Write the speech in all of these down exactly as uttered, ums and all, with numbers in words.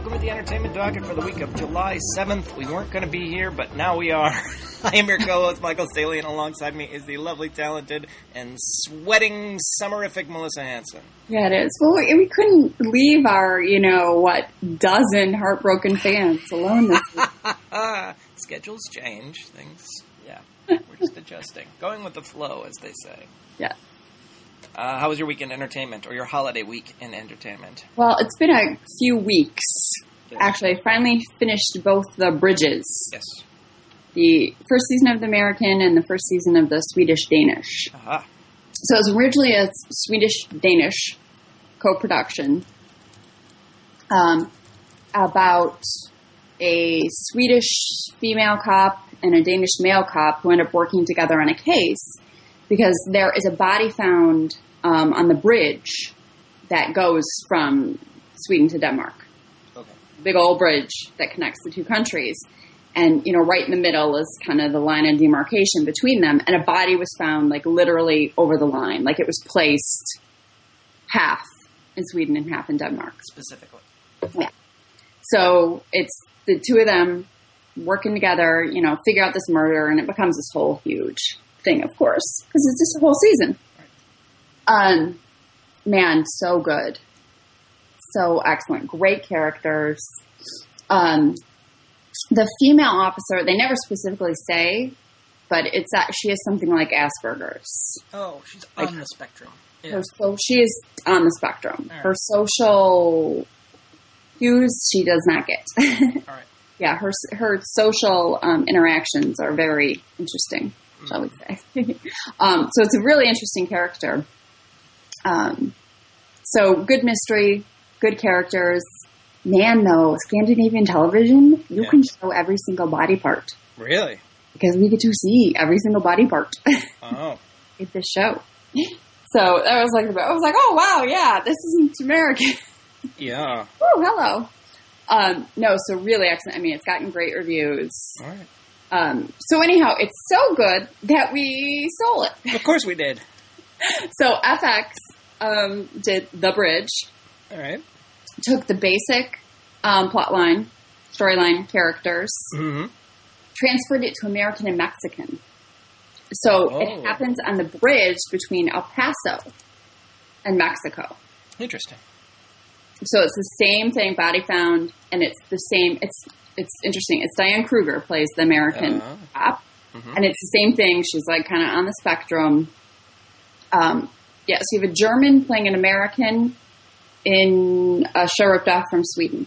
welcome to the entertainment docket for the week of July seventh. We weren't going to be here, but now we are. I am your co-host, Michael Staley, and alongside me is the lovely, talented, and sweating, summerific Melissa Hanson. Yeah, it is. Well, we, we couldn't leave our, you know, what, dozen heartbroken fans alone this week. Schedules change. Things, yeah, we're just adjusting. Going with the flow, as they say. Yeah. Uh, how was your week in entertainment, or your holiday week in entertainment? Well, it's been a few weeks. Yes. Actually, I finally finished both the Bridges. Yes. The first season of The American and the first season of the Swedish-Danish. Aha. So it was originally a Swedish-Danish co-production um, about a Swedish female cop and a Danish male cop who end up working together on a case because there is a body found um, on the bridge that goes from Sweden to Denmark. Okay. Big old bridge that connects the two countries. And, you know, right in the middle is kind of the line of demarcation between them. And a body was found, like, literally over the line. Like, it was placed half in Sweden and half in Denmark. Specifically. Yeah. So it's the two of them working together, you know, figure out this murder, and it becomes this whole huge thing, of course, because it's just a whole season. Right. Um, man, so good. So excellent. Great characters. Um... The female officer, they never specifically say, but it's that she has something like Asperger's. Oh, she's like, on the spectrum. Yeah. Her, so she is on the spectrum. Right. Her social cues she does not get. All right. Yeah, her her social um, interactions are very interesting, mm. shall we say. um, so it's a really interesting character. Um, so good mystery, good characters. Man, though, Scandinavian television, you yeah. can show every single body part. Really? Because we get to see every single body part. Oh. in this show. So that was like, I was like, oh, wow, yeah, this isn't American. Yeah. Oh, hello. Um, no, so really excellent. I mean, it's gotten great reviews. All right. Um, so anyhow, it's so good that we stole it. Of course we did. So F X um, did The Bridge. All right. Took the basic um, plot line, storyline, characters, mm-hmm. transferred it to American and Mexican. So oh. it happens on the bridge between El Paso and Mexico. Interesting. So it's the same thing, body found, and it's the same. It's it's interesting. It's Diane Kruger plays the American uh, cop, mm-hmm. and it's the same thing. She's like kind of on the spectrum. Um, yeah, so you have a German playing an American in a show ripped off from Sweden.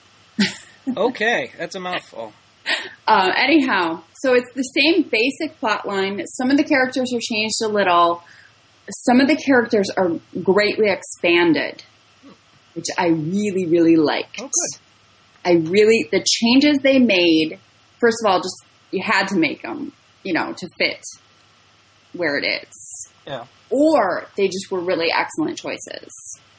Okay, that's a mouthful. Uh, anyhow, so it's the same basic plot line. Some of the characters are changed a little. Some of the characters are greatly expanded, which I really, really liked. Oh, good. I really, the changes they made, first of all, just, you had to make them, you know, to fit where it is. Yeah. Or they just were really excellent choices.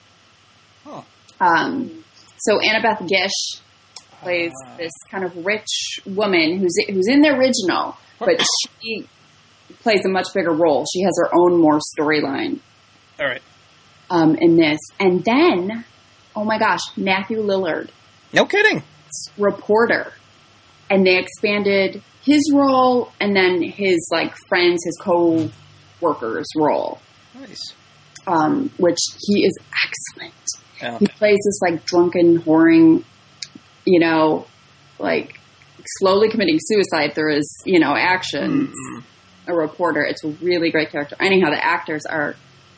Huh. Um, so Annabeth Gish plays uh, this kind of rich woman who's who's in the original, but she plays a much bigger role. She has her own more storyline. All right. Um, in this, and then, oh my gosh, Matthew Lillard, no kidding, reporter, and they expanded his role, and then his like friends, his co-workers role. Nice. Um, which he is excellent. Oh. He plays this like drunken, whoring, you know, like slowly committing suicide through his, you know, actions. Mm-hmm. A reporter. It's a really great character. Anyhow, the actors are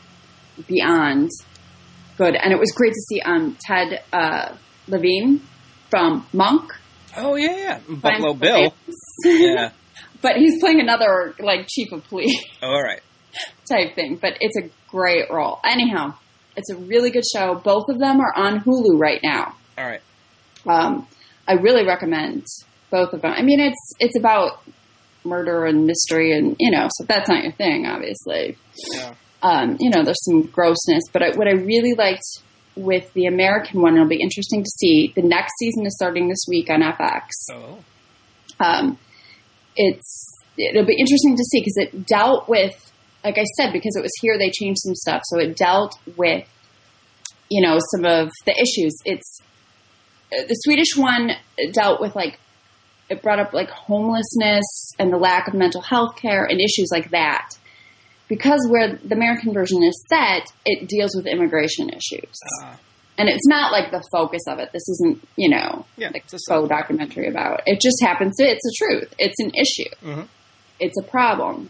beyond good, and it was great to see um, Ted uh, Levine from Monk. Oh yeah, yeah, Buffalo Bill. Yeah, but he's playing another like chief of police. Oh, all right. Type thing, but it's a great role. Anyhow, it's a really good show. Both of them are on Hulu right now. All right. Um, I really recommend both of them. I mean, it's it's about murder and mystery, and you know, so that's not your thing, obviously. Yeah. Um, you know, there's some grossness, but I, what I really liked with the American one, it'll be interesting to see. The next season is starting this week on F X. Oh. Um, it's it'll be interesting to see because it dealt with. Like I said, because it was here, they changed some stuff. So it dealt with, you know, some of the issues. It's the Swedish one dealt with like, it brought up like homelessness and the lack of mental health care and issues like that. Because where the American version is set, it deals with immigration issues. Uh, and it's not like the focus of it. This isn't, you know, yeah, like a faux documentary about it. It just happens to, it's the truth. It's an issue. Mm-hmm. It's a problem.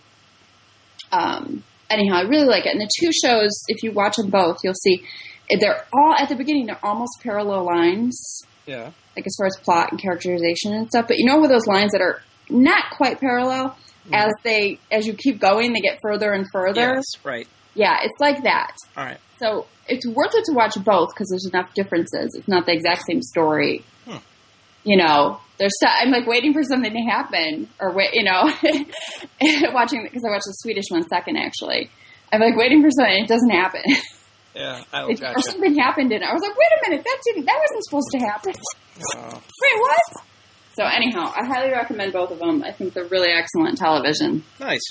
Um, anyhow, I really like it. And the two shows, if you watch them both, you'll see they're all, at the beginning, they're almost parallel lines. Yeah. Like as far as plot and characterization and stuff. But you know with those lines that are not quite parallel, mm-hmm. as they, as you keep going, they get further and further. Yes, right. Yeah, it's like that. All right. So it's worth it to watch both because there's enough differences. It's not the exact same story. Hmm. You know, there's so, I'm like waiting for something to happen or wait, you know, watching because I watched the Swedish one second actually. I'm like waiting for something, it doesn't happen. Yeah, I it, gotcha. Or something happened and I was like, wait a minute, that didn't, that wasn't supposed to happen. Oh. Wait, what? So anyhow, I highly recommend both of them. I think they're really excellent television. Nice.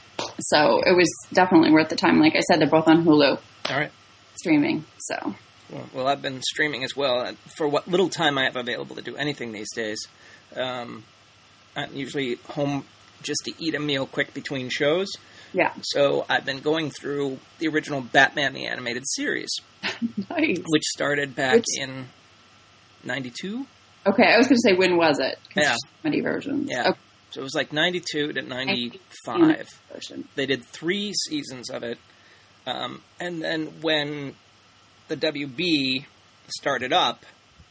So it was definitely worth the time. Like I said, they're both on Hulu. All right. Streaming, so. Well, well, I've been streaming as well. For what little time I have available to do anything these days, um, I'm usually home just to eat a meal quick between shows. Yeah. So I've been going through the original Batman the Animated Series. Nice. Which started back which, in ninety-two. Okay, I was going to say, when was it? Yeah. Many versions. Yeah. Okay. So it was like ninety-two to ninety-five. Version. They did three seasons of it. Um, and then when the W B started up,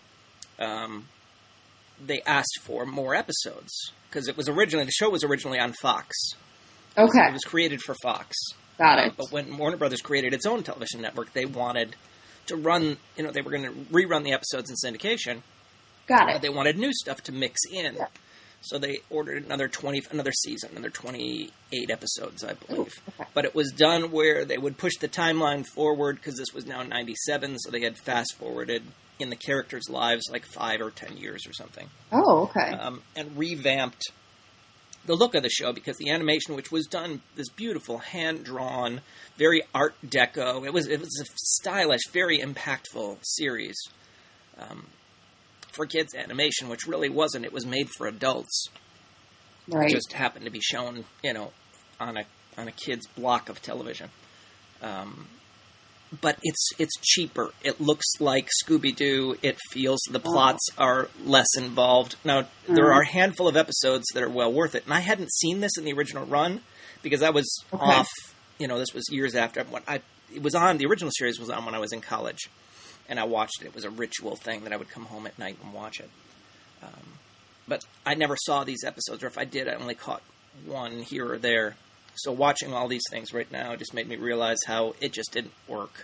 um, they asked for more episodes. Because it was originally, the show was originally on Fox. Okay. It was created for Fox. Got it. Uh, but when Warner Brothers created its own television network, they wanted to run, you know, they were going to rerun the episodes in syndication. Got it. But they wanted new stuff to mix in. Yeah. So they ordered another twenty, another season, another twenty-eight episodes, I believe. Ooh, okay. But it was done where they would push the timeline forward because this was now ninety-seven, so they had fast forwarded in the characters' lives like five or ten years or something. Oh, okay. Um, and revamped the look of the show because the animation, which was done, this beautiful hand drawn, very Art Deco. It was it was a stylish, very impactful series. Um, for kids animation, which really wasn't. It was made for adults. Right. It just happened to be shown, you know, on a on a kid's block of television. Um, but it's it's cheaper. It looks like Scooby-Doo. It feels the plots oh. are less involved. Now, mm. there are a handful of episodes that are well worth it. And I hadn't seen this in the original run because I was okay. off, you know, this was years after. When I, it was on, the original series was on when I was in college. And I watched it. It was a ritual thing that I would come home at night and watch it. Um, but I never saw these episodes, or if I did, I only caught one here or there. So watching all these things right now just made me realize how it just didn't work.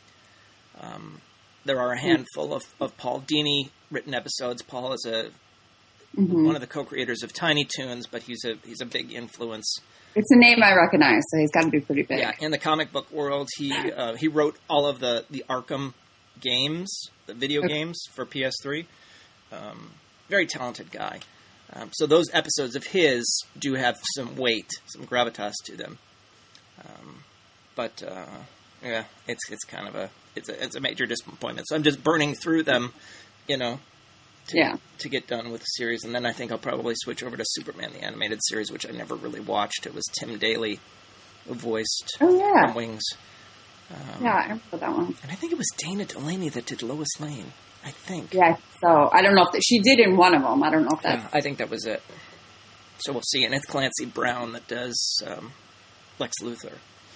Um, there are a handful of, of Paul Dini written episodes. Paul is a mm-hmm. one of the co-creators of Tiny Toons, but he's a he's a big influence. It's a name I recognize, so he's got to be pretty big. Yeah, in the comic book world, he uh, he wrote all of the, the Arkham games, the video okay. games for P S three. Um, very talented guy. Um, so those episodes of his do have some weight, some gravitas to them. Um, but uh, yeah, it's it's kind of a it's a it's a major disappointment. So I'm just burning through them, you know, to, yeah. to get done with the series, and then I think I'll probably switch over to Superman the Animated Series, which I never really watched. It was Tim Daly who voiced oh, yeah. from Wings. Um, yeah, I remember that one. And I think it was Dana Delaney that did Lois Lane. I think. Yeah, so I don't know if that, she did in one of them. I don't know if that. Yeah, I think that was it. So we'll see. And it's Clancy Brown that does um, Lex Luthor.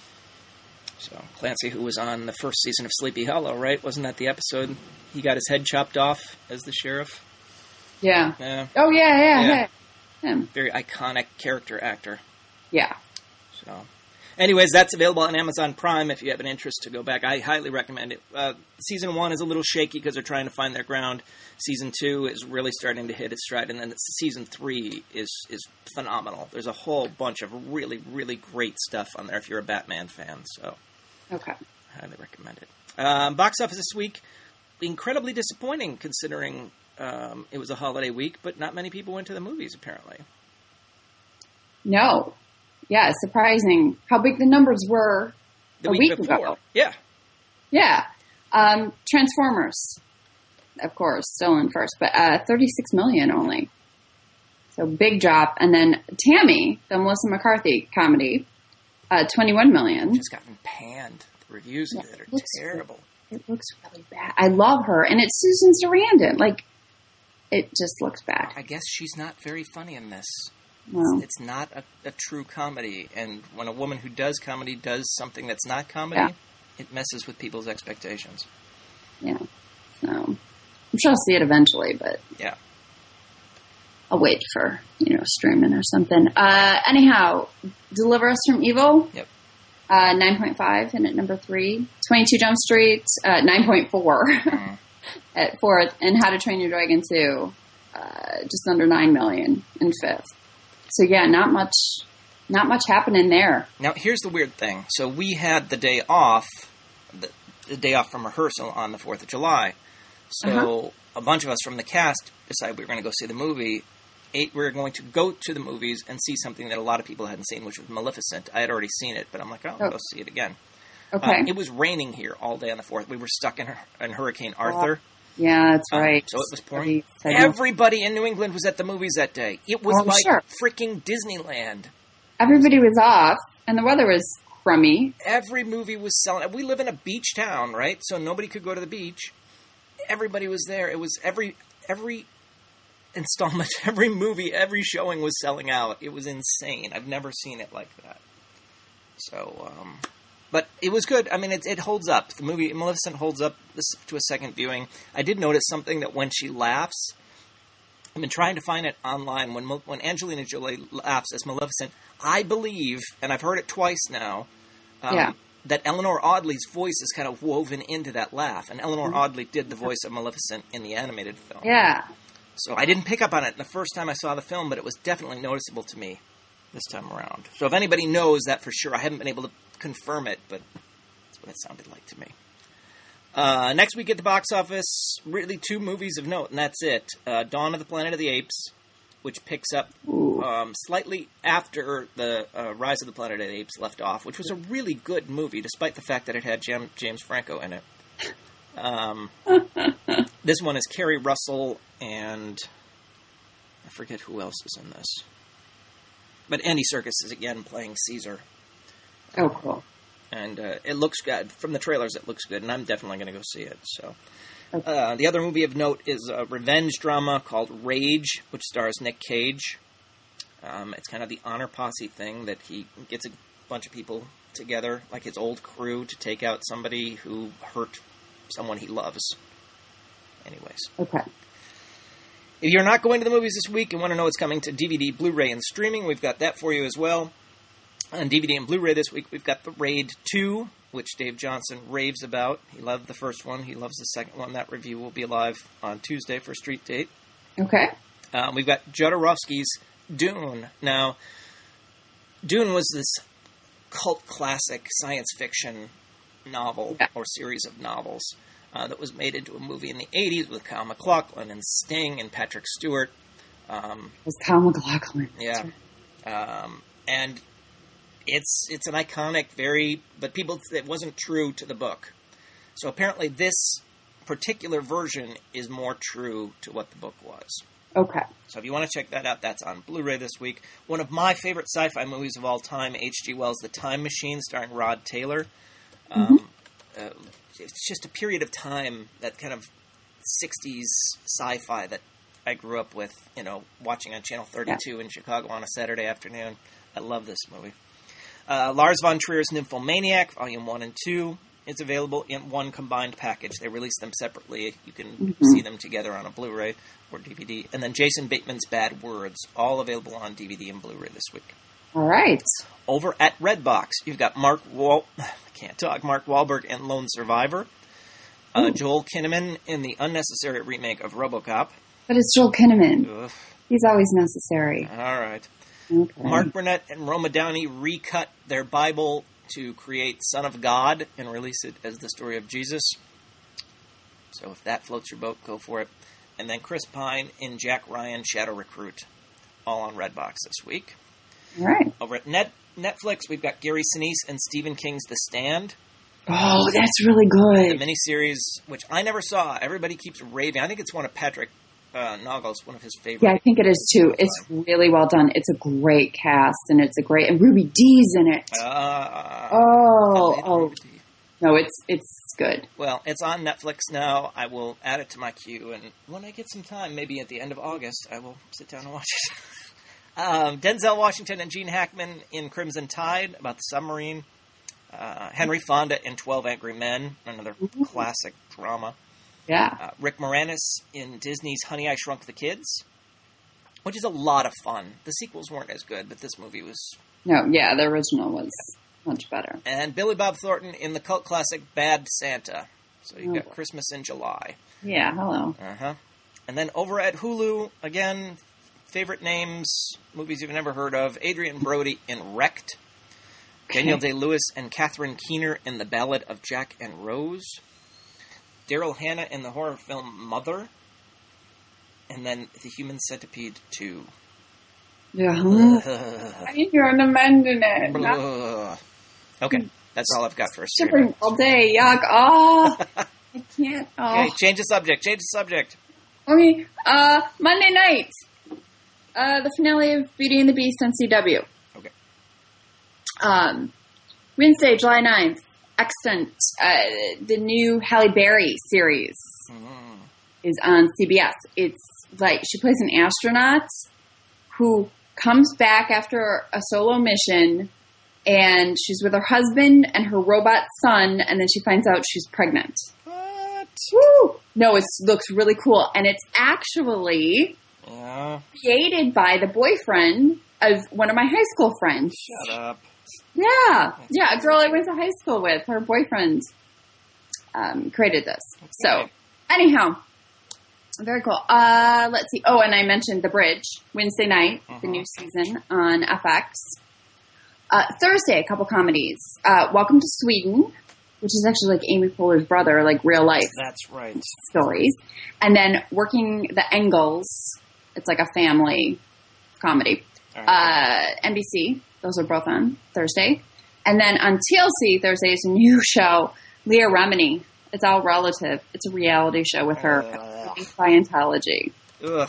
So Clancy, who was on the first season of Sleepy Hollow, right? Wasn't that the episode he got his head chopped off as the sheriff? Yeah. Yeah. Oh yeah, yeah, yeah. yeah. Him. Very iconic character actor. Yeah. So. Anyways, that's available on Amazon Prime if you have an interest to go back. I highly recommend it. Uh, season one is a little shaky because they're trying to find their ground. Season two is really starting to hit its stride. And then season three is, is phenomenal. There's a whole bunch of really, really great stuff on there if you're a Batman fan. So okay. I highly recommend it. Um, box office this week, incredibly disappointing considering um, it was a holiday week, but not many people went to the movies apparently. No. Yeah, it's surprising how big the numbers were the a week, week before. ago. Yeah. Yeah. Um, Transformers. of course, still in first, but uh, thirty-six million only. So big drop. And then Tammy, the Melissa McCarthy comedy, uh, twenty-one million. Just gotten panned. The reviews Yeah, of it are it looks terrible. It looks really bad. I love her, and it's Susan Sarandon. Like, it just looks bad. I guess she's not very funny in this. Well, It's not a, a true comedy, and when a woman who does comedy does something that's not comedy, Yeah. it messes with people's expectations. yeah. So I'm sure I'll see it eventually, but Yeah. I'll wait for, you know, streaming or something. Uh, anyhow, Deliver Us from Evil. Yep. Uh, nine point five in at number three. twenty-two Jump Street, uh, nine point four Mm. at fourth. And How to Train Your Dragon two, uh, just under nine million in fifth. So yeah, not much, not much happening there. Now, here's the weird thing. So we had the day off, the, the day off from rehearsal on the fourth of July. So Uh-huh. a bunch of us from the cast decided we were going to go see the movie. Eight, we were going to go to the movies and see something that a lot of people hadn't seen, which was Maleficent. I had already seen it, but I'm like, oh, I'll Oh. go see it again. Okay. Uh, it was raining here all day on the fourth. We were stuck in, in Hurricane Arthur. Yeah, that's Um, right. so it was pouring. Every- Everybody in New England was at the movies that day. It was Oh, like sure. freaking Disneyland. Everybody was off, and the weather was crummy. Every movie was selling. We live in a beach town, right? So nobody could go to the beach. Everybody was there. It was every every installment, every movie, every showing was selling out. It was insane. I've never seen it like that. So, um, but it was good. I mean, it, it holds up. The movie Maleficent holds up this, to a second viewing. I did notice something that when she laughs, I've been trying to find it online. When when Angelina Jolie laughs as Maleficent, I believe, and I've heard it twice now, um, Yeah. that Eleanor Audley's voice is kind of woven into that laugh. And Eleanor Audley did the voice of Maleficent in the animated film. Yeah. So I didn't pick up on it the first time I saw the film, but it was definitely noticeable to me this time around. So if anybody knows that for sure, I haven't been able to confirm it, but that's what it sounded like to me. Uh, next week at the box office, really two movies of note, and that's it. Uh, Dawn of the Planet of the Apes, which picks up um, slightly after the uh, Rise of the Planet of the Apes left off, which was a really good movie, despite the fact that it had Jam- James Franco in it. Um, this one is Kerry Russell, and I forget who else is in this. But Andy Serkis is again playing Caesar. Oh, cool. And uh, it looks good. From the trailers, it looks good, and I'm definitely going to go see it. So, Okay. uh, the other movie of note is a revenge drama called Rage, which stars Nick Cage. Um, it's kind of the honor posse thing that he gets a bunch of people together, like his old crew, to take out somebody who hurt someone he loves. Anyways. Okay. If you're not going to the movies this week and want to know what's coming to D V D, Blu-ray, and streaming, we've got that for you as well. On D V D and Blu-ray this week, we've got The Raid two, which Dave Johnson raves about. He loved the first one. He loves the second one. That review will be live on Tuesday for Street Date. Okay. Um, we've got Jodorowsky's Dune. Now, Dune was this cult classic science fiction novel, Yeah. or series of novels, uh, that was made into a movie in the eighties with Kyle MacLachlan and Sting and Patrick Stewart. Um, It was Kyle MacLachlan. yeah. Um, and it's it's an iconic, very, but people, it wasn't true to the book. So apparently this particular version is more true to what the book was. Okay. So if you want to check that out, that's on Blu-ray this week. One of my favorite sci-fi movies of all time, H G Wells' The Time Machine, starring Rod Taylor. Um, uh, it's just a period of time, that kind of sixties sci-fi that I grew up with, you know, watching on Channel thirty-two in Chicago on a Saturday afternoon. I love this movie. Uh, Lars von Trier's Nymphomaniac, Volume one and two, is available in one combined package. They release them separately. You can Mm-hmm. see them together on a Blu-ray or D V D. And then Jason Bateman's Bad Words, all available on D V D and Blu-ray this week. All right. Over at Redbox, you've got Mark Wal- I can't talk, Mark Wahlberg in Lone Survivor, uh, Joel Kinnaman in the unnecessary remake of RoboCop. But it's Joel Kinnaman. Ugh. He's always necessary. All right. Okay. Mark Burnett and Roma Downey recut their Bible to create Son of God and release it as the story of Jesus. So if that floats your boat, go for it. And then Chris Pine in Jack Ryan Shadow Recruit, all on Redbox this week. All right. Over at Net- Netflix, we've got Gary Sinise and Stephen King's The Stand. Oh, that's really The good. miniseries, which I never saw. Everybody keeps raving. I think it's one of Patrick uh, Nagel's, one of his favorite. Yeah, I think it is too. It's really well done. It's a great cast, and it's a great, and Ruby Dee's in it. Uh, oh, I oh, Ruby Dee. no, it's it's good. Well, it's on Netflix now. I will add it to my queue, and when I get some time, maybe at the end of August, I will sit down and watch it. um, Denzel Washington and Gene Hackman in Crimson Tide, about the submarine. Uh, Henry Fonda in twelve Angry Men, another Ooh. classic drama. Yeah. Uh, Rick Moranis in Disney's Honey, I Shrunk the Kids, which is a lot of fun. The sequels weren't as good, but this movie was... No, yeah, the original was much better. And Billy Bob Thornton in the cult classic Bad Santa. So you've got Oh. Christmas in July. Yeah, hello. Uh-huh. And then over at Hulu, again, favorite names, movies you've never heard of. Adrian Brody in Wrecked. Okay. Daniel Day-Lewis and Catherine Keener in The Ballad of Jack and Rose. Daryl Hannah in the horror film Mother. And then The Human Centipede two. Yeah. You're an amending it. Not Ugh. Okay, that's all I've got for a shivering all day. Yuck. Oh, I can't. Oh. Okay, change the subject. Change the subject. Okay. Uh, Monday night. Uh, the finale of Beauty and the Beast on C W. Okay. Um, Wednesday, July ninth. Extant. Uh, the new Halle Berry series Mm. is on C B S. It's like she plays an astronaut who comes back after a solo mission, and she's with her husband and her robot son, and then she finds out she's pregnant. What? Woo! No, it looks really cool, and it's actually Yeah. created by the boyfriend of one of my high school friends. Shut up. Yeah, yeah, a girl I went to high school with. Her boyfriend um, created this. So, Okay. anyhow, very cool. Uh, let's see. Oh, and I mentioned The Bridge, Wednesday night, the Uh-huh. new season on F X. Uh, Thursday, a couple comedies. Uh, Welcome to Sweden, which is actually like Amy Poehler's brother, like real life That's right. stories. And then Working the Engels. It's like a family comedy. All right. Uh, N B C. Those are both on Thursday. And then on T L C, Thursday is a new show, Leah Remini. It's all relative. It's a reality show with her Ugh. Scientology. Ugh.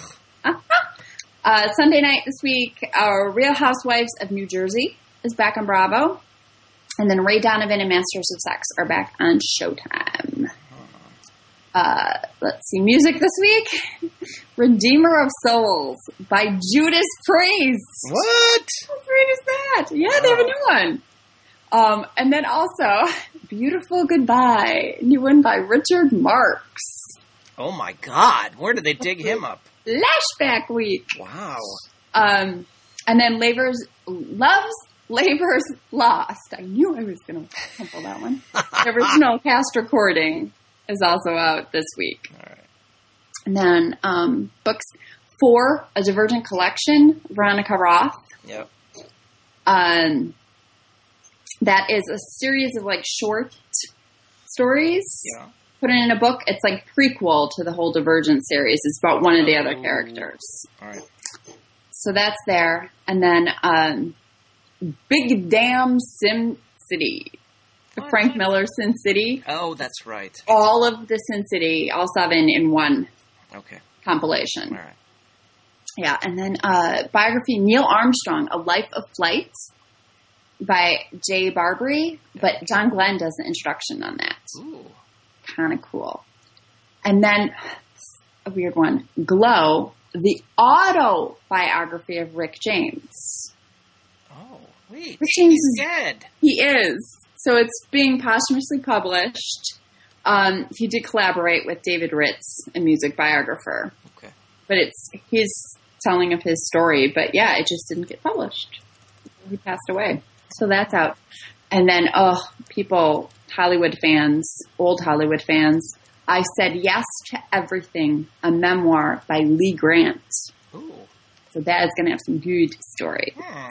Uh, Sunday night this week, our Real Housewives of New Jersey is back on Bravo. And then Ray Donovan and Masters of Sex are back on Showtime. Uh, let's see, music this week. Redeemer of Souls by Judas Priest. What? How great is that? Yeah, they have a new one. Um, and then also, Beautiful Goodbye, new one by Richard Marx. Oh my God! Where did they dig him up? Lashback Week. Wow. Um, and then Labor's, Loves Labor's Lost. I knew I was going to crumple that one. The original cast recording is also out this week. All right. And then um, books for A Divergent Collection, Veronica Roth. Yep. Um, that is a series of like short stories Yeah. put in a book. It's like prequel to the whole Divergent series. It's about one of the other Oh. characters. All right. So that's there. And then um, Big Damn Sim City. The What? Frank Miller Sin City. Oh, that's right. All of the Sin City, all seven in one Okay. compilation. All right. Yeah, and then uh, biography Neil Armstrong, A Life of Flight by Jay Barbary, but John Glenn does the introduction on that. Ooh. Kind of cool. And then a weird one, Glow, the autobiography of Rick James. Oh, wait. Rick James He's is dead. He is. So it's being posthumously published. Um, he did collaborate with David Ritz, a music biographer. Okay. But it's his telling of his story. But yeah, it just didn't get published. He passed away. So that's out. And then, oh, people, Hollywood fans, old Hollywood fans, I Said Yes to Everything, a memoir by Lee Grant. Ooh. So that is going to have some good story. Hmm.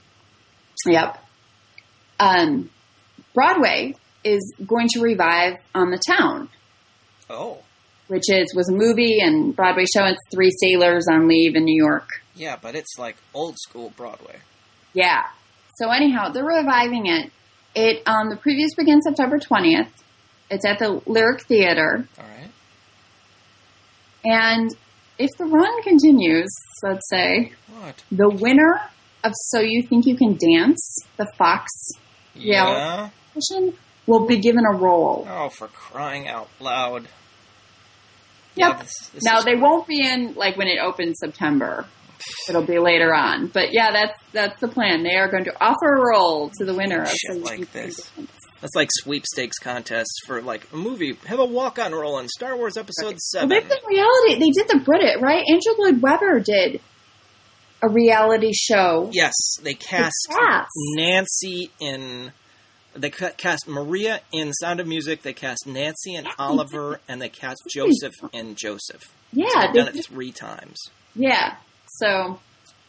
Yep. Um, Broadway is going to revive On the Town, Oh. which is was a movie and Broadway show. It's three sailors on leave in New York. Yeah, but it's like old school Broadway. Yeah. So anyhow, they're reviving it, It um, the previous begins September twentieth. It's at the Lyric Theater. All right. And if the run continues, let's say, what? The winner of So You Think You Can Dance, the Fox Yeah. reality, will be given a role. Oh, for crying out loud. Yep. Yeah, this, this now, is... they won't be in, like, when it opens September. It'll be later on. But, yeah, that's that's the plan. They are going to offer a role to the winner of So Shit You like Think You Can this. Dance. That's like sweepstakes contests for, like, a movie. Have a walk-on role in Star Wars Episode Well, seven. they've done reality. They did the Brit, right? Andrew Lloyd Webber did a reality show. Yes, they cast cast. Nancy in... They ca- cast Maria in Sound of Music, they cast Nancy in Oliver, and they cast Joseph in Joseph. Yeah. So they've they done it did- three times. Yeah. So,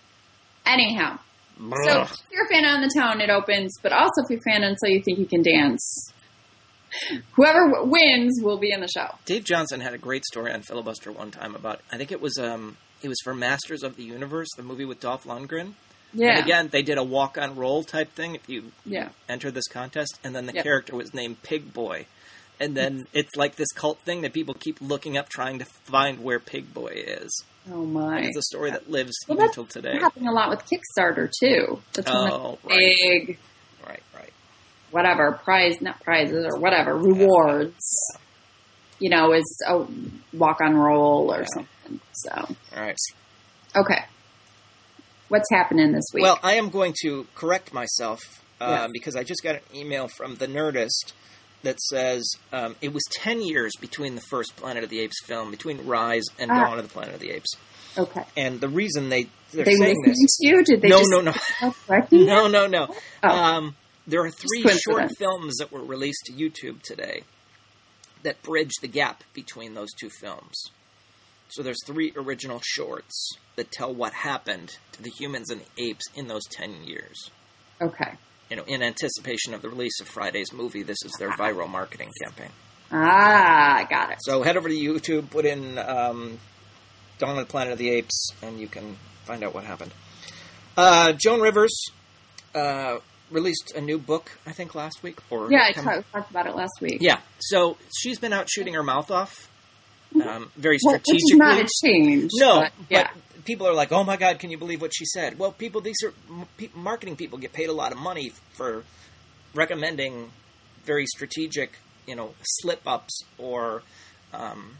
anyhow. So, if you're a fan on the town, it opens. But also, if you're a fan on So You Think You Can Dance, whoever w- wins will be in the show. Dave Johnson had a great story on Filibuster one time about, I think it was um, it was for Masters of the Universe, the movie with Dolph Lundgren. Yeah. And again, they did a walk-on role type thing if you Yeah. enter this contest, and then the Yep. character was named Pig Boy. And then it's like this cult thing that people keep looking up trying to find where Pig Boy is. Oh, my. And it's a story that lives Well, even that's till today. happening a lot with Kickstarter, too. That's one Oh, of the right. big, Right, right. whatever, prize, not prizes or whatever, rewards, you know, is a walk-on role or Yeah. something. So, All right. okay. What's happening this week? Well, I am going to correct myself uh, Yes. because I just got an email from The Nerdist that says um, it was ten years between the first Planet of the Apes film, between Rise and Ah. Dawn of the Planet of the Apes. okay. And the reason they, they're They saying listening this... to you? Did they No, just no, no. correct you? No, no, no. Oh. Um, there are three Just short coincidence. films that were released to YouTube today that bridge the gap between those two films. So there's three original shorts that tell what happened to the humans and the apes in those ten years. Okay. You know, in anticipation of the release of Friday's movie, this is their viral marketing campaign. Ah, I got it. So head over to YouTube, put in um, Dawn of the Planet of the Apes, and you can find out what happened. Uh, Joan Rivers uh, released a new book, I think, last week. Or Yeah, I come- talk, talked about it last week. Yeah, so she's been out shooting her mouth off, um, very Well, which strategically. is not a change. No, but, yeah. but people are like, "Oh my God, can you believe what she said?" Well, people, these are m- pe- marketing people get paid a lot of money for recommending very strategic, you know, slip ups or um,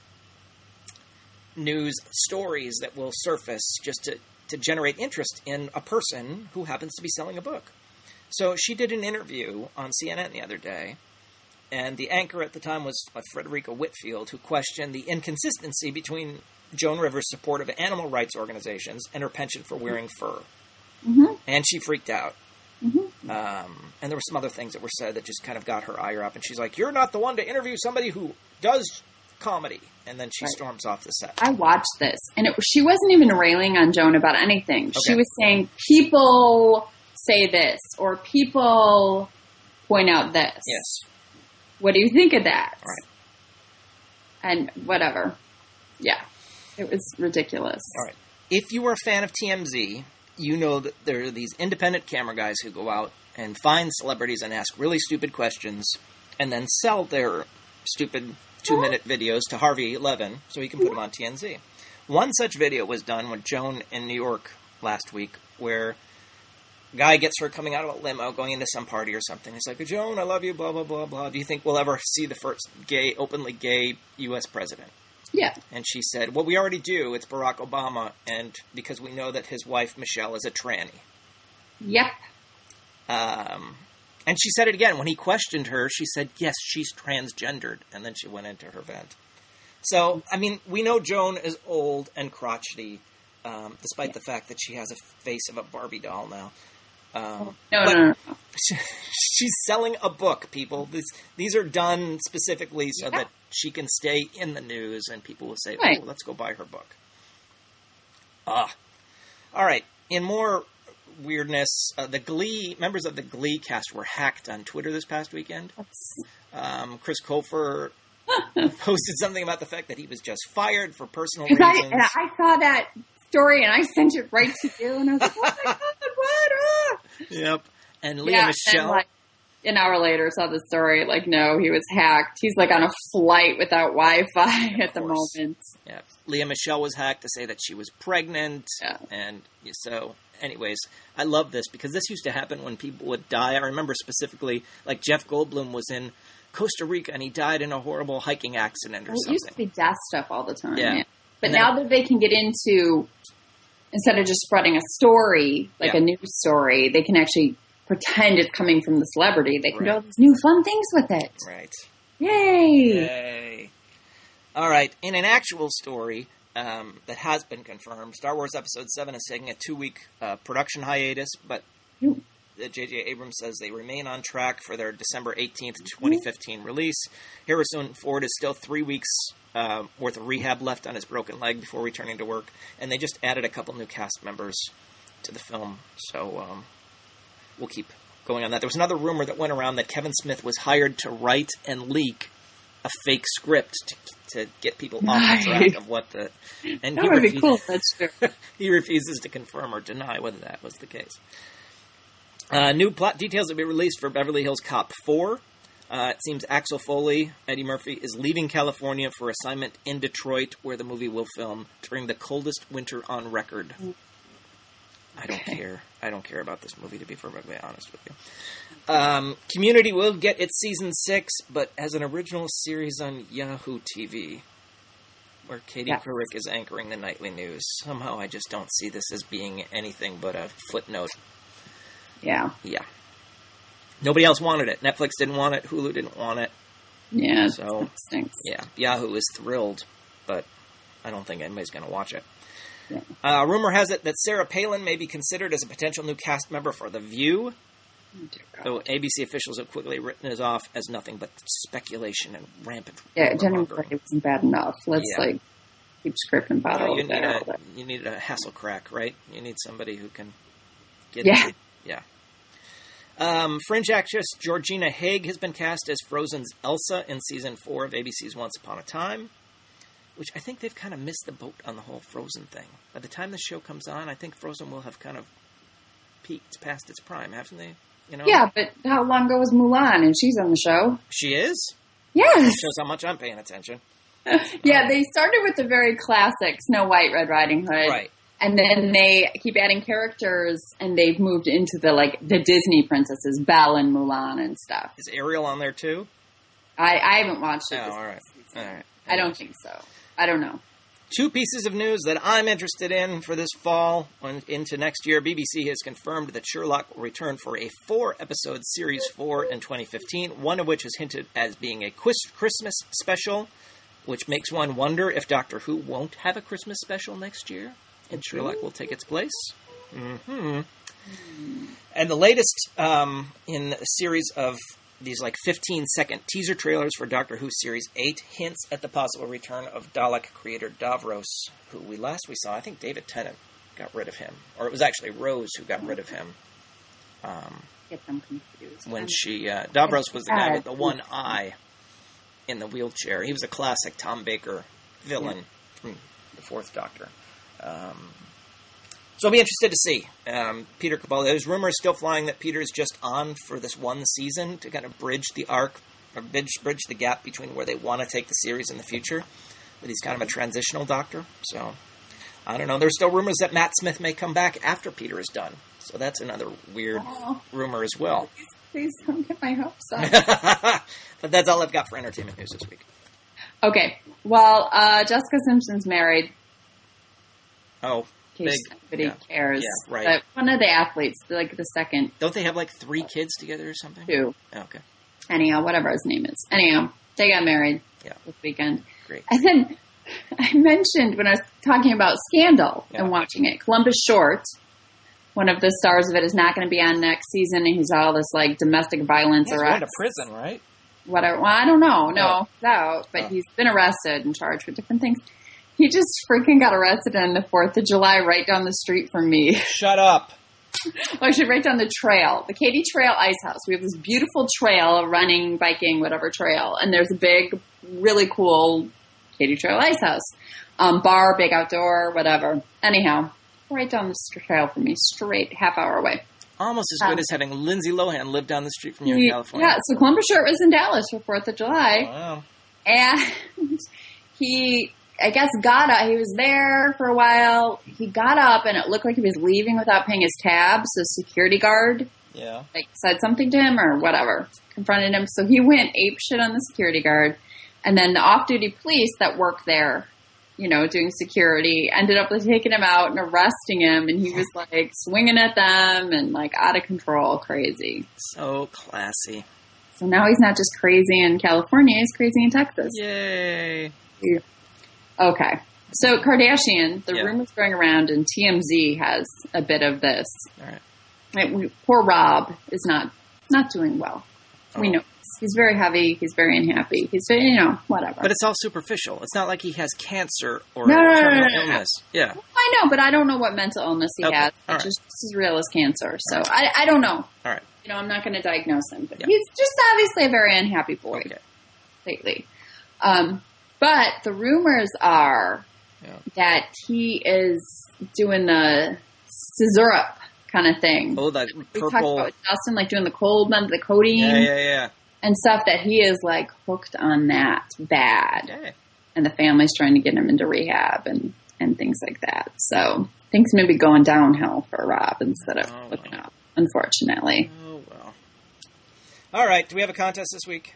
news stories that will surface just to to generate interest in a person who happens to be selling a book. So she did an interview on C N N the other day. And the anchor at the time was uh, Frederica Whitfield, who questioned the inconsistency between Joan Rivers' support of animal rights organizations and her penchant for wearing fur. Mm-hmm. And she freaked out. Mm-hmm. Um, and there were some other things that were said that just kind of got her ire up. And she's like, "You're not the one to interview somebody who does comedy." And then she Right. storms off the set. I watched this, and it, she wasn't even railing on Joan about anything. She Okay. was saying, people say this, or people point out this. Yes. What do you think of that? Right. And whatever. Yeah. It was ridiculous. All right. If you are a fan of T M Z, you know that there are these independent camera guys who go out and find celebrities and ask really stupid questions and then sell their stupid two-minute videos to Harvey Levin so he can put them on T M Z. One such video was done with Joan in New York last week where a guy gets her coming out of a limo going into some party or something. He's like, "Joan, I love you, blah, blah, blah, blah. Do you think we'll ever see the first gay, openly gay U S president?" Yeah. And she said, "Well, we already do. It's Barack Obama, and because we know that his wife, Michelle, is a tranny." Yep. Um, and she said it again. When he questioned her, she said, "Yes, she's transgendered." And then she went into her vent. So, I mean, we know Joan is old and crotchety, um, despite Yeah. the fact that she has a face of a Barbie doll now. Um, No, but no, no, no. she's selling a book, people. This, these are done specifically so Yeah. that she can stay in the news and people will say, Right. "Oh, let's go buy her book." Ah. All right. In more weirdness, uh, the Glee, members of the Glee cast were hacked on Twitter this past weekend. Um, Chris Colfer posted something about the fact that he was just fired for personal Because I, reasons. and I saw that story and I sent it right to you and I was like, oh my God, what? Ah! Yep. And Leah Yeah, Michelle. and like, an hour later saw the story, like, no, he was hacked. He's like on a flight without Wi-Fi at the moment. Yeah. Leah Michelle was hacked to say that she was pregnant. Yeah. And so, anyways, I love this because this used to happen when people would die. I remember specifically, like, Jeff Goldblum was in Costa Rica and he died in a horrible hiking accident or well, something. It used to be death stuff all the time. Yeah. yeah. But And now then- that they can get into, instead of just spreading a story, like Yeah. a news story, they can actually pretend it's coming from the celebrity. They can Right. do all these new fun things with it. Right. Yay! Yay. All right. In an actual story um, that has been confirmed, Star Wars Episode seven is taking a two-week uh, production hiatus, but Ooh. J J Abrams says they remain on track for their December eighteenth, twenty fifteen release. Harrison Ford is still three weeks uh, worth of rehab left on his broken leg before returning to work, and they just added a couple new cast members to the film, so um, we'll keep going on that. There was another rumor that went around that Kevin Smith was hired to write and leak a fake script to, to get people off Nice. the track of what the... And That he would be refu- cool. That's true. he refuses to confirm or deny whether that was the case. Uh, new plot details will be released for Beverly Hills Cop four. Uh, it seems Axel Foley, Eddie Murphy, is leaving California for assignment in Detroit, where the movie will film during the coldest winter on record. I don't Okay. care. I don't care about this movie, to be perfectly honest with you. Um, Community will get its season six, but as an original series on Yahoo T V, where Katie Yes. Couric is anchoring the nightly news. Somehow I just don't see this as being anything but a footnote. Yeah. Yeah. Nobody else wanted it. Netflix didn't want it. Hulu didn't want it. Yeah. So, that stinks. yeah, Yahoo is thrilled, but I don't think anybody's going to watch it. Yeah. Uh, rumor has it that Sarah Palin may be considered as a potential new cast member for The View, Oh, dear God. though A B C officials have quickly written it off as nothing but speculation and rampant Yeah, Jenny rumor-mongering. McCarthy wasn't bad enough. Let's, Yeah. like, keep scraping You, know, bottle you, of need that. a, you need a Hasselcrack, right? You need somebody who can get Yeah. it. Yeah. Um, Fringe actress Georgina Haig has been cast as Frozen's Elsa in season four of A B C's Once Upon a Time, which I think they've kind of missed the boat on the whole Frozen thing. By the time the show comes on, I think Frozen will have kind of peaked past its prime, haven't they? You know? Yeah, but how long ago was Mulan and she's on the show? She is? Yes. Shows how much I'm paying attention. Yeah, they started with the very classic Snow White, Red Riding Hood. Right. And then they keep adding characters and they've moved into the, like, the Disney princesses, Belle and Mulan and stuff. Is Ariel on there too? I, I haven't watched Oh, it. this all right. season. All right. I don't think so. I don't know. Two pieces of news that I'm interested in for this fall and into next year. B B C has confirmed that Sherlock will return for a four-episode Series four in twenty fifteen, one of which is hinted as being a Quis- Christmas special, which makes one wonder if Doctor Who won't have a Christmas special next year, and Sherlock will take its place. Mm-hmm. And the latest um, in a series of these like fifteen-second teaser trailers for Doctor Who Series eight hints at the possible return of Dalek creator Davros, who we last we saw, I think David Tennant got rid of him. Or it was actually Rose who got rid of him. Um, Get them confused. when she... Uh, Davros was the guy with the one eye in the wheelchair. He was a classic Tom Baker villain Yeah. from the Fourth Doctor. Um, so I'll be interested to see. Um, Peter Capaldi, there's rumors still flying that Peter is just on for this one season to kind of bridge the arc, or bridge, bridge the gap between where they want to take the series in the future. But he's kind of a transitional doctor. So, I don't know. There's still rumors that Matt Smith may come back after Peter is done. So that's another weird Oh. rumor as well. Please don't get my hopes up. But that's all I've got for entertainment news this week. Okay. Well, uh, Jessica Simpson's married. Oh, In case big. anybody Yeah. cares. Yeah, right. But one of the athletes, like the second Don't they have like three kids together or something? two. Oh, okay, Anyhow, whatever his name is. Anyhow, they got married Yeah. this weekend. great. And then I mentioned when I was talking about Scandal Yeah. and watching it, Columbus Short, one of the stars of it, is not going to be on next season, and he's all this like domestic violence He's arrest. going to prison, right? Whatever. Well, I don't know. No, Oh. he's out, but Oh. he's been arrested and charged with different things. He just freaking got arrested on the fourth of July right down the street from me. Shut up. Well, actually, right down the trail, the Katy Trail Ice House. We have this beautiful trail, running, biking, whatever trail, and there's a big, really cool Katy Trail Ice House. Um, bar, big outdoor, whatever. Anyhow, right down the trail from me, straight half hour away. almost as good as having Lindsay Lohan live down the street from you he, in California. Yeah, so Columbus Short was in Dallas for fourth of July. Wow. And he, I guess, got up. He was there for a while. He got up, and it looked like he was leaving without paying his tab. So security guard Yeah. like said something to him or whatever, confronted him. So he went ape shit on the security guard. And then the off-duty police that work there, you know, doing security, ended up like, taking him out and arresting him. And he was like swinging at them and like out of control, crazy. So classy. So now he's not just crazy in California, he's crazy in Texas. Yay. Okay. So Kardashian, the Yeah. rumors going around, and T M Z has a bit of this. All right. Right, we, poor Rob is not not doing well. We Oh. know he's very heavy. He's very unhappy. He's you know whatever. But it's all superficial. It's not like he has cancer or No, no, no, terminal no, no, no. illness. Yeah. I know, but I don't know what mental illness he Okay. has. All It's right. just as real as cancer. So I I don't know. All right. You know, I'm not going to diagnose him, but Yeah. he's just obviously a very unhappy boy Okay. lately. Um, but the rumors are Yeah. that he is doing the scissorup kind of thing. Oh, that We talked purple. about Justin, like doing the cold med, the codeine Yeah, yeah, yeah. and stuff, that he is like hooked on that bad. Okay. And the family's trying to get him into rehab and, and things like that. So things may be going downhill for Rob instead of Oh, looking wow. up, unfortunately. Oh, well. All right. Do we have a contest this week?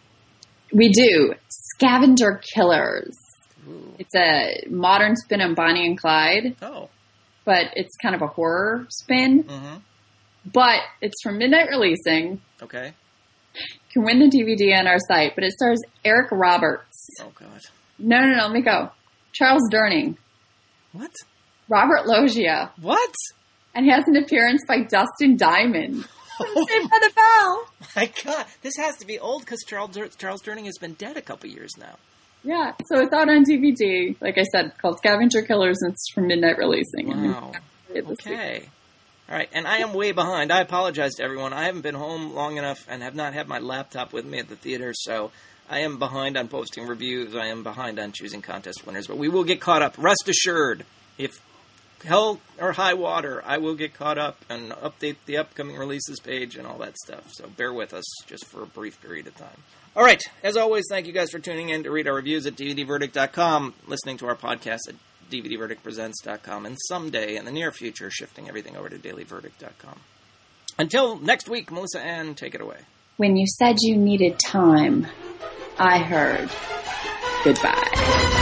We do. Scavenger Killers. Ooh. It's a modern spin on Bonnie and Clyde, Oh. but it's kind of a horror spin. Mm-hmm. But it's from Midnight Releasing. Okay. You can win the D V D on our site, but it stars Eric Roberts. Oh, God. No, no, no, let me go. Charles Durning, What? Robert Loggia, What? and he has an appearance by Dustin Diamond. Oh, Saved by the Bell. my God. This has to be old because Charles, Dur- Charles Durning has been dead a couple years now. Yeah, so it's out on D V D, like I said, called Scavenger Killers, and it's from Midnight Releasing. Wow. Okay. All right, and I am way behind. I apologize to everyone. I haven't been home long enough and have not had my laptop with me at the theater, so I am behind on posting reviews. I am behind on choosing contest winners, but we will get caught up. Rest assured, if hell or high water, I will get caught up and update the upcoming releases page and all that stuff. So bear with us just for a brief period of time. All right, as always, thank you guys for tuning in to read our reviews at D V D verdict dot com, listening to our podcast at D V D verdict presents dot com, and someday in the near future, shifting everything over to daily verdict dot com. Until next week, Melissa Ann, take it away. When you said you needed time, I heard goodbye.